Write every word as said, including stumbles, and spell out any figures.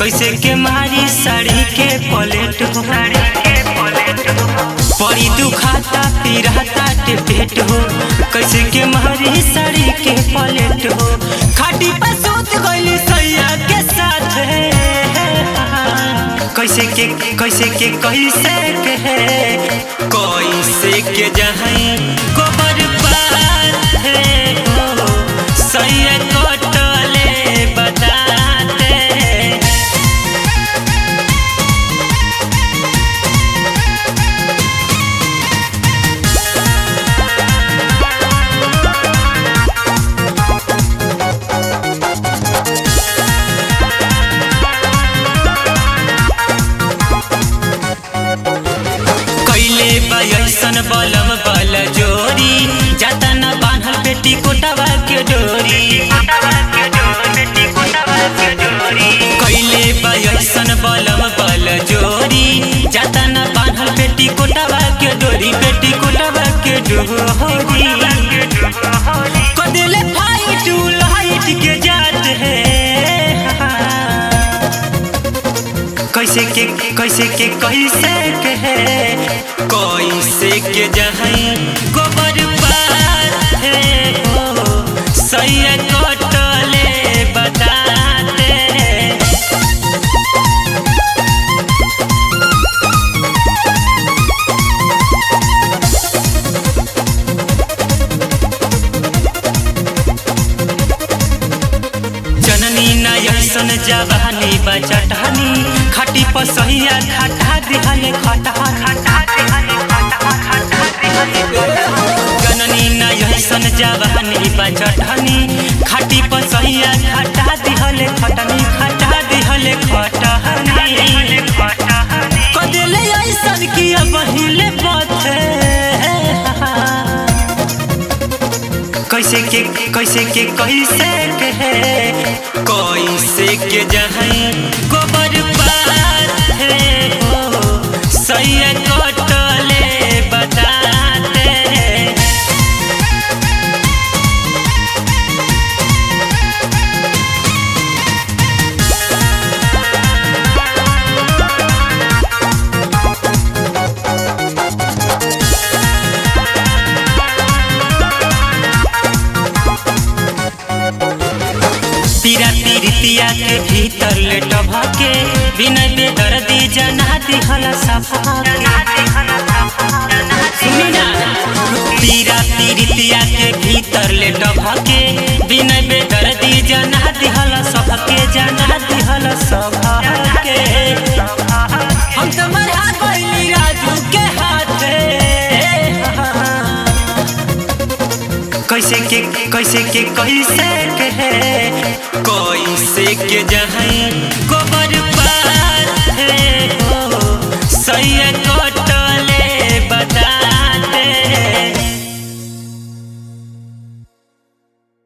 कैसे के मारी साड़ी के पलेट हो पड़ी दुखाता पिराता टेपेट हो कैसे के मारी साड़ी के पलेट हो खाटी पर सोच गइली सैया के साथ कैसे के कैसे के कैसे के कैसे के जहां गोबर पार है हो सैया कटले बताते ऐसन बलम बल जोरी जाता न बांधल बेटी कोटावा के डोरी कैले ऐसन बलम बल जोरी जाता न बांधल बेटी कोटावा के डोरी बेटी कोटावा के डोरी कदेले फाइट लाइट के जात है कैसे के कैसे के कैसे के कैसे के जहां गोबर पार है हो सैया कटले बताते जननी ना ऐसन जवानी बचटहनी खाटी पसहिया खटा दिहले खटा खटा जननी ना ऐसन जवानी बचटहनी खाटी पसहिया खटा दिहले खटनी खटा दिहले खटहनी कदेले ऐसन किया बहिले पथे कैसे के कैसे के कैसे के कैसे के जहां गोबर पार है हो सैया कटले बताते पीरा पीरितिया के भीतर लेटभा के बिना बेदर्दी जना दिहला सफा सुनी ना पीरा पीरितिया के भीतर लेटभा के बिना बेदर्दी जना दिहला सफा के जना दिहला सफा के हम तो मरा गइली राजू के हाथे कैसे के कैसे के कैसे के कैसे के जहां गोबर पार है